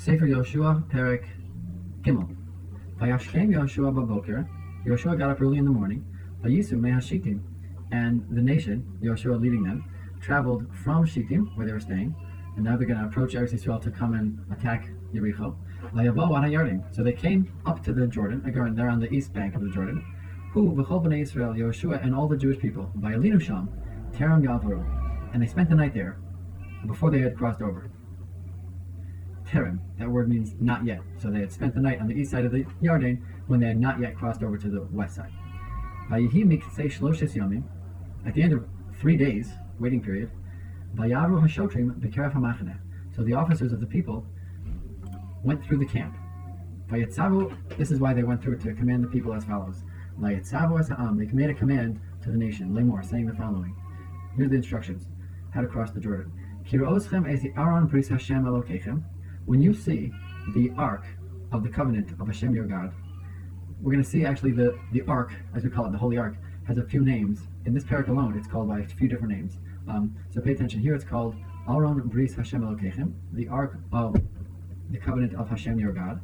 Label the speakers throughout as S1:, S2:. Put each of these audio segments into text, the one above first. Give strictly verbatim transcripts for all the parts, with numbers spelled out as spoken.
S1: Sefer Yoshua, Perek Gimel. Vayashkem Yoshua baboker. Yoshua got up early in the morning. Vayisu mea Shittim, and the nation, Yoshua leading them, traveled from Shittim, where they were staying, and now they're going to approach Eretz Yisrael to come and attack Yericho. Vayavo ad hayarden. So they came up to the Jordan. Again, they're on the east bank of the Jordan. Who v'chol bnei Yisrael, Yoshua and all the Jewish people, vayalinu sham, teram yavaru, and they spent the night there before they had crossed over. Terem, that word means not yet. So they had spent the night on the east side of the Yarden when they had not yet crossed over to the west side. Vayihi miksei shloshes yomim, at the end of three days, waiting period, vayaru hashotrim b'keref hamachaneh. So the officers of the people went through the camp. Vayetzavu, this is why they went through it, to command the people as follows. Vayetzavu es ha'am, they made a command to the nation, lemor, saying the following. Here are the instructions, how to cross the Jordan. Kiro'oschem es Aaron bris Hashem Elokeichem. When you see the Ark of the Covenant of Hashem your God, we're going to see actually the, the Ark, as we call it, the Holy Ark, has a few names. In this parak alone, it's called by a few different names. Um, so pay attention. Here it's called Aaron bris Hashem Elokeichem, the Ark of the Covenant of Hashem your God.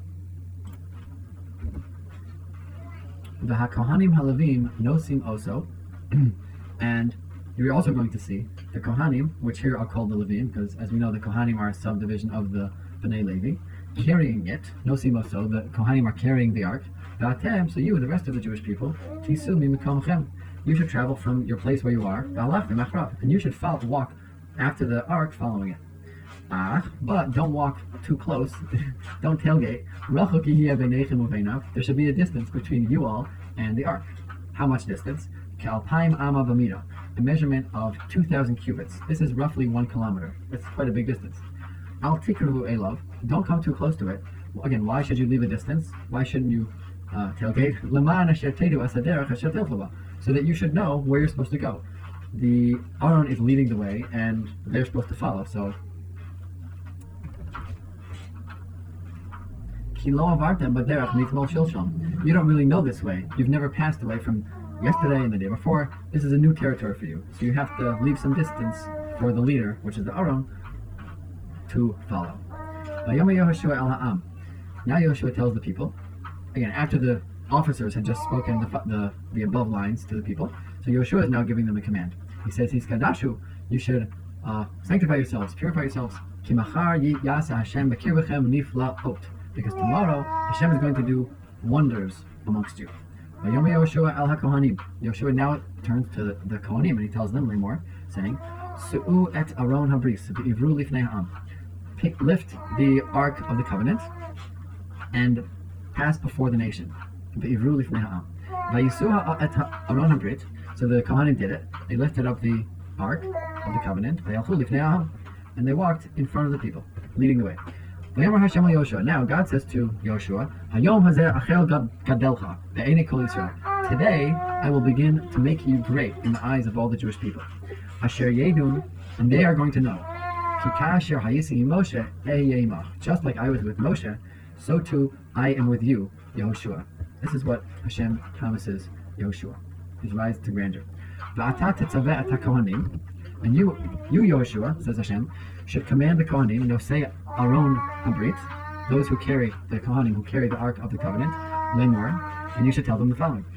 S1: The HaKohanim HaLevim Nosim Oso, and you're also going to see the Kohanim, which here are called the Levim, because as we know, the Kohanim are a subdivision of the Bnei Levi, carrying it. Nosim Oso, the Kohanim are carrying the Ark. V'atem, so you, the rest of the Jewish people, Tisu mimakomchem, you should travel from your place where you are, v'alach v'machrav, and you should follow, walk after the Ark, following it. Ah, but don't walk too close. Don't tailgate. There should be a distance between you all and the Ark. How much distance? Kalpaim ama v'mida, a measurement of two thousand cubits. This is roughly one kilometer. That's quite a big distance. Al tikru elov, don't come too close to it. Again, why should you leave a distance? Why shouldn't you uh, tailgate? So that you should know where you're supposed to go. The Aaron is leading the way, and they're supposed to follow. So. You don't really know this way. You've never passed away from yesterday and the day before. This is a new territory for you. So you have to leave some distance for the leader, which is the Aaron, to follow. Now Yoshua tells the people, again, after the officers had just spoken the, the, the above lines to the people, so Yoshua is now giving them a command. He says, He's Kadashu, you should uh, sanctify yourselves, purify yourselves. Because tomorrow Hashem is going to do wonders amongst you. Yoshua now turns to the, the Kohanim and he tells them more, saying, Su'u et Aron habris v'ivru lifnei ha'am. Lift the Ark of the Covenant and pass before the nation. V'ivru lifnei ha'am. Vayisuha et Aron habrit. So the Kohanim did it. They lifted up the Ark of the Covenant. V'yalchu lifnei ha'am. And they walked in front of the people, leading the way. Now God says to Yoshua, today I will begin to make you great in the eyes of all the Jewish people. And they are going to know. Just like I was with Moshe, so too I am with you, Yoshua. This is what Hashem promises Yoshua, his rise to grandeur. And you, you Yoshua, says Hashem, should command the Kohanim, Nosei Aron Habrit, those who carry, the Kohanim who carry the Ark of the Covenant, Lemor, and you should tell them the following.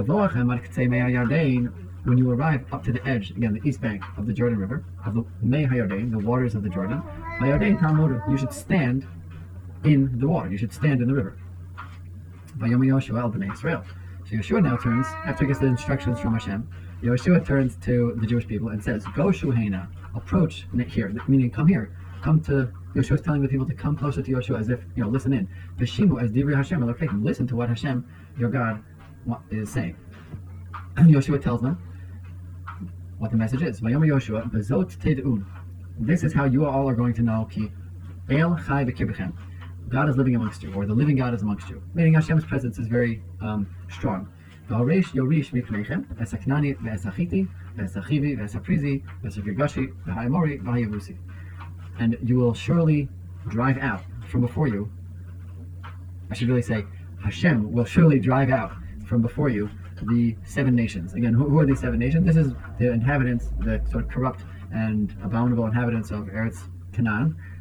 S1: When you arrive up to the edge, again, the east bank of the Jordan River, of the Mei HaYarden, the waters of the Jordan, you should stand in the water, you should stand in the river. So Yoshua now turns, after he gets the instructions from Hashem, Yoshua turns to the Jewish people and says, Go Shuhena, approach here, meaning come here. Come to, Yoshua is telling the people to come closer to Yoshua as if, you know, listen in. Veshimu as Divrei Hashem Elokeichem, listen to what Hashem, your God, is saying. And Yoshua tells them what the message is. Vayomer Yoshua, Bezot Ted'un. This is how you all are going to know, Ki El Chai B'Kirbechem. God is living amongst you, or the living God is amongst you. Meaning Hashem's presence is very um, strong. V'horesh Yorish Mipneichem, V'esaknani, V'esachiti, V'esachivi, V'esaprizi, V'esakirgashi, V'hayamori, V'hayavusi. And you will surely drive out from before you. I should really say, Hashem will surely drive out from before you the seven nations. Again, who, who are these seven nations? This is the inhabitants, the sort of corrupt and abominable inhabitants of Eretz Canaan,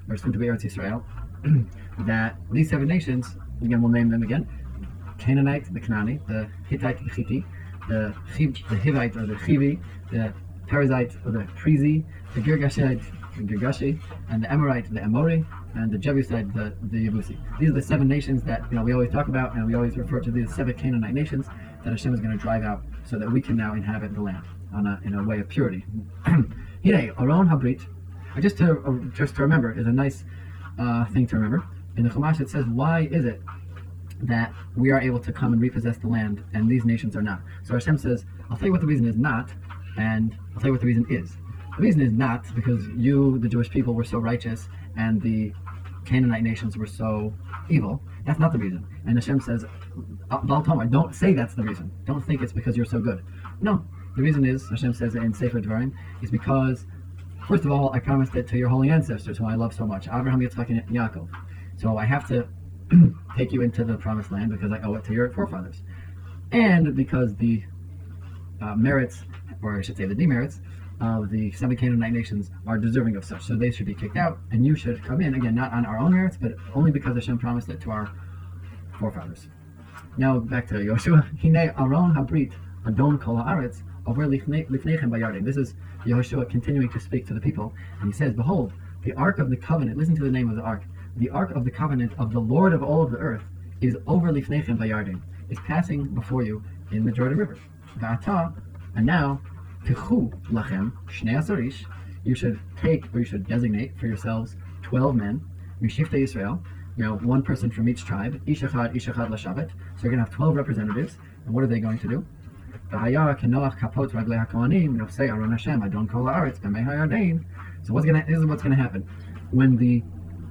S1: or soon to be Eretz Yisrael, that these seven nations, again, we'll name them again: Canaanite, the Canaanite, the Hittite, the Hittite, the Chiv, the Hivite or the Chivi, the Perizzite or the Perizi, the Girgashite, the Girgashi, and the Amorite, the Amori, and the Jebusite, the, the Yebusi. These are the seven nations that, you know, we always talk about, and we always refer to these seven Canaanite nations that Hashem is going to drive out so that we can now inhabit the land on a, in a way of purity. Here, Aron Habrit, just to uh, just to remember, is a nice uh, thing to remember. In the Chumash it says, why is it that we are able to come and repossess the land and these nations are not? So Hashem says, I'll tell you what the reason is not, and I'll tell you what the reason is. The reason is not because you, the Jewish people, were so righteous and the Canaanite nations were so evil. That's not the reason. And Hashem says, Baal Tamar, don't say that's the reason. Don't think it's because you're so good. No, the reason is, Hashem says in Sefer Dvarim, is because, first of all, I promised it to your holy ancestors, whom I love so much, Abraham, Yitzchak, and Yaakov. So I have to take you into the promised land because I owe it to your forefathers. And because the uh, merits, or I should say the demerits, of the seven Canaanite nations are deserving of such. So they should be kicked out, and you should come in, again, not on our own merits, but only because Hashem promised it to our forefathers. Now back to Yoshua. Hine Aron Habrit, Adon Kol Haaretz, over Lifnechem Bayardim. This is Yehoshua continuing to speak to the people, and he says, behold, the Ark of the Covenant, listen to the name of the Ark, the Ark of the Covenant of the Lord of all of the earth is over Lifnechem Bayardim, is passing before you in the Jordan River. Va'ata, and now, Tichu Lachem Shnei Asarish, you should take, or you should designate for yourselves twelve men, Mishifte Yisrael, you know, one person from each tribe, Ishachad, Ishachad Lashavet. So you're going to have twelve representatives, and what are they going to do? V'haya Kenoach Kapot Raglei HaKohanim, Nosei Aron Hashem, Adon Kol Haaretz, B'mei HaYarden. So what's going to, this is what's going to happen. When the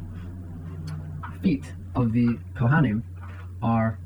S1: feet of the Kohanim are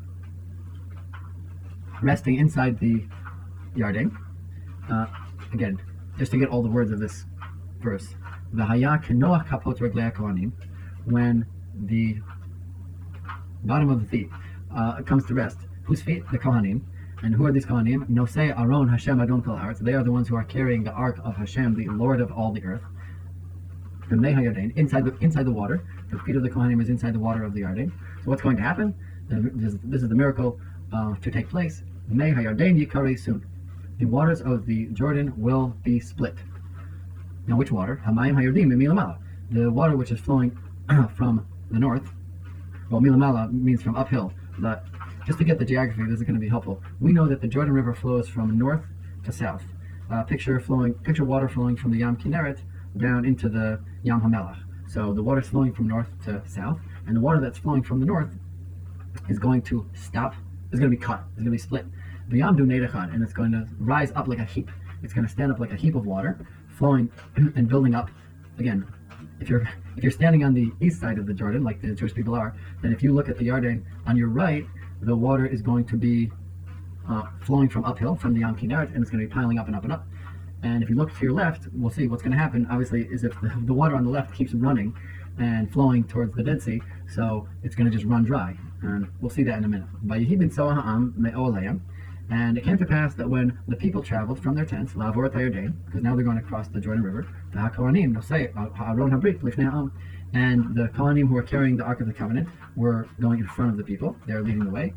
S1: resting inside the Yarden, uh, again, just to get all the words of this verse, V'haya Kenoach Kapot Raglei HaKohanim, when the bottom of the feet uh, comes to rest. Whose feet? The Kohanim. And who are these Kohanim? Nosei Aron Hashem Adon Kol Haaretz. They are the ones who are carrying the ark of Hashem, the Lord of all the earth. The Mei HaYarden, inside the inside the water. The feet of the Kohanim is inside the water of the Yarden. So what's going to happen? This, this is the miracle uh, to take place. Mei HaYarden Yikari soon. The waters of the Jordan will be split. Now, which water? Hamayim HaYardim Milamala. The water which is flowing from the north. Well, Milamala means from uphill. But just to get the geography, this is going to be helpful. We know that the Jordan River flows from north to south. Uh, picture flowing, picture water flowing from the Yam Kinneret down into the Yam HaMelech. So the water is flowing from north to south, and the water that's flowing from the north is going to stop. It's going to be cut. It's going to be split. The Yam Du Neidechad, and it's going to rise up like a heap. It's going to stand up like a heap of water, flowing and building up. Again, if you're if you're standing on the east side of the Jordan, like the Jewish people are, then if you look at the Yarden on your right, the water is going to be uh, flowing from uphill from the Yam Kinneret, and it's going to be piling up and up and up. And if you look to your left, we'll see what's going to happen. Obviously, is if the, the water on the left keeps running and flowing towards the Dead Sea, so it's going to just run dry. And we'll see that in a minute. And it came to pass that when the people traveled from their tents, Lavor Tayardain, because now they're going to cross the Jordan River, the HaKohanim, Aaron Habrit, Lifnei Ha'am, and the Kohanim who were carrying the Ark of the Covenant were going in front of the people. They are leading the way.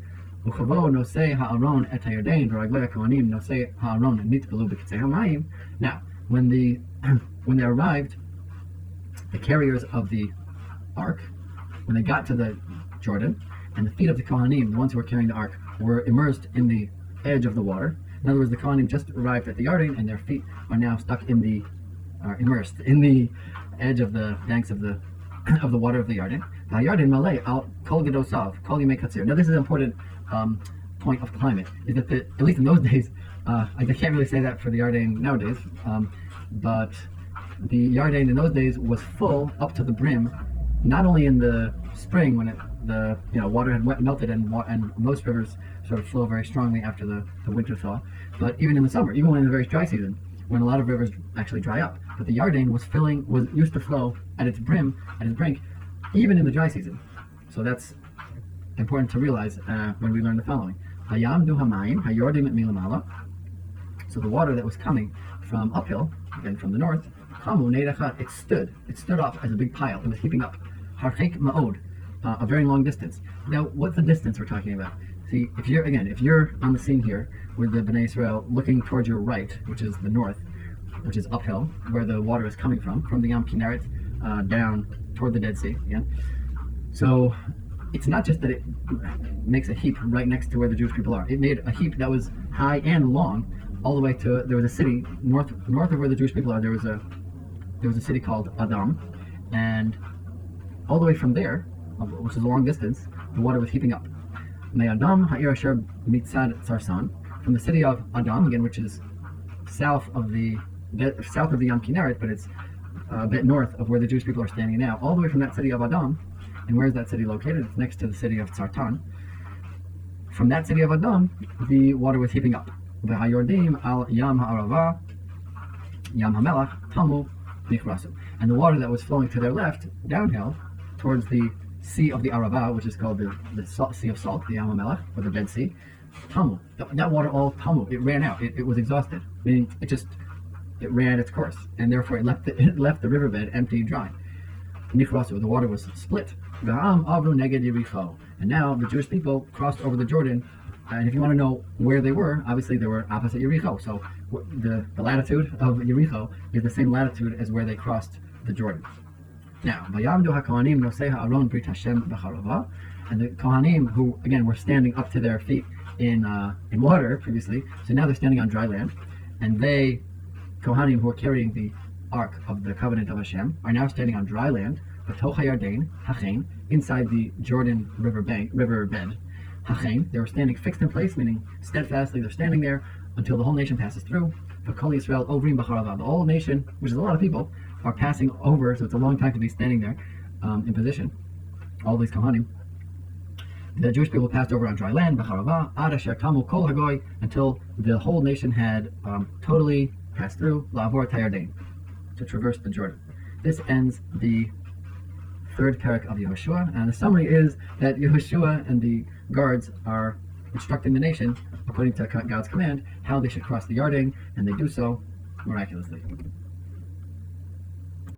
S1: Now, when the when they arrived, the carriers of the Ark, when they got to the Jordan, and the feet of the Kohanim, the ones who were carrying the Ark, were immersed in the edge of the water. In other words, the Kohanim just arrived at the Yarden, and their feet are now stuck in the, are immersed in the edge of the banks of the of the water of the Yarden. The Yarden Malay al Kol Gedosav, Kol Yimei Katzir. Now, this is an important um, point of climate. Is that the, at least in those days, uh, I can't really say that for the Yarden nowadays, um, but the Yarden in those days was full up to the brim. Not only in the spring when it, the you know water had wet, melted and and most rivers sort of flow very strongly after the, the winter thaw, but even in the summer, even when in the very dry season, when a lot of rivers actually dry up. But the Yarden was filling, was used to flow at its brim, at its brink, even in the dry season. So that's important to realize uh, when we learn the following. Hayam du hamayim hayordim milamala. So the water that was coming from uphill, again from the north, Kamu Neidachad, it stood. It stood up as a big pile. It was heaping up. Harchek Ma'od, uh, a very long distance. Now, what's the distance we're talking about? See, if you're, again, if you're on the scene here with the Bnei Israel looking towards your right, which is the north, which is uphill, where the water is coming from, from the Yam Kinneret uh, down toward the Dead Sea, again. So, it's not just that it makes a heap right next to where the Jewish people are. It made a heap that was high and long, all the way to, there was a city north north of where the Jewish people are. There was a there was a city called Adam, and all the way from there, which is a long distance, the water was heaping up. Me'adam ha'ir asher mitzad Sarsan, from the city of Adam, again, which is south of the south of the Yam Kinneret, but it's a bit north of where the Jewish people are standing now. All the way from that city of Adam. And where is that city located? It's next to the city of Tzartan. From that city of Adam, the water was heaping up. V'hayordim al Yam Ha'arava, Yam HaMelach, Tamu, Nichrasu. And the water that was flowing to their left, downhill, towards the Sea of the Arava, which is called the, the salt, Sea of Salt, the Yam HaMelach, or the Dead Sea, Tamu. That, that water all Tamu. It ran out. It, it was exhausted. Meaning, it just, it ran its course. And therefore, it left the, it left the riverbed empty and dry. Nichrasu, the water was split. And now the Jewish people crossed over the Jordan. And if you want to know where they were, obviously they were opposite Yericho. So the, the latitude of Yericho is the same latitude as where they crossed the Jordan. Now, Vayamdu HaKohanim Nosei HaAron Brit Hashem B'Charava, and the Kohanim, who again were standing up to their feet in uh, in water previously, so now they're standing on dry land, and they, Kohanim, who are carrying the Ark of the Covenant of Hashem, are now standing on dry land, B'toch HaYarden, Hachain, inside the Jordan river bank, river bed, Hachain. They were standing fixed in place, meaning steadfastly. They're standing there until the whole nation passes through. V'kol Yisrael Ovrim B'Charava. The whole nation, which is a lot of people, are passing over. So it's a long time to be standing there um, in position. All these Kohanim. The Jewish people passed over on dry land, B'Charava, Ad Asher Tamu Kol Hagoy, until the whole nation had um, totally passed through La'avor Tayarden, to traverse the Jordan. This ends the third parak of Yehoshua, and the summary is that Yehoshua and the guards are instructing the nation, according to God's command, how they should cross the Yarden, and they do so miraculously.